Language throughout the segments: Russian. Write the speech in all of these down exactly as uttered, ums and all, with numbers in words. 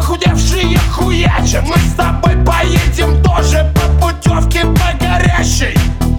похудевшие хуячат. Мы с тобой поедем тоже по путевке по горящей.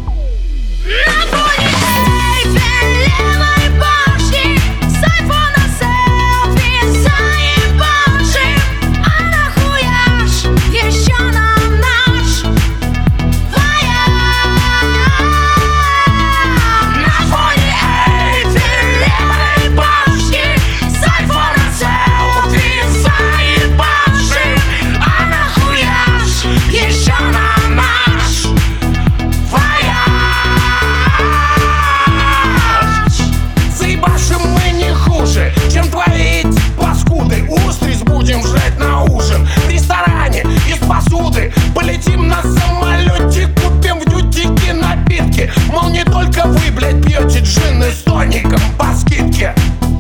Чем твои эти паскуды? Устриц будем жрать на ужин в ресторане из посуды. Полетим на самолете, купим в дьютике напитки. Мол, не только вы, блядь, пьете джины с тоником по скидке.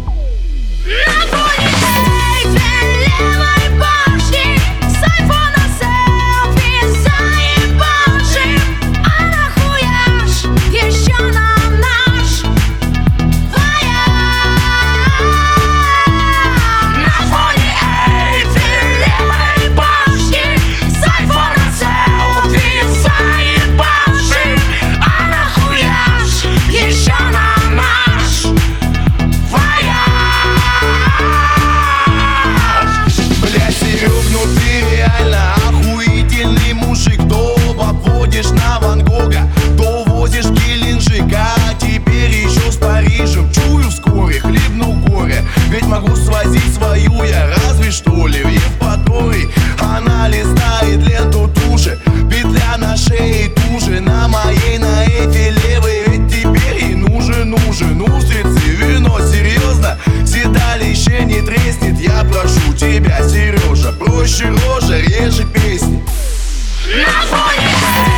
Могу свозить свою я разве что ли в Евпатории. Она листает ленту туши, петля на шее туже. На моей, на эти левой, ведь теперь ей нужен, нужен устрицы, вино, серьезно. Седалище не треснет, я прошу тебя, Сережа. Проще рожа, реже песни. На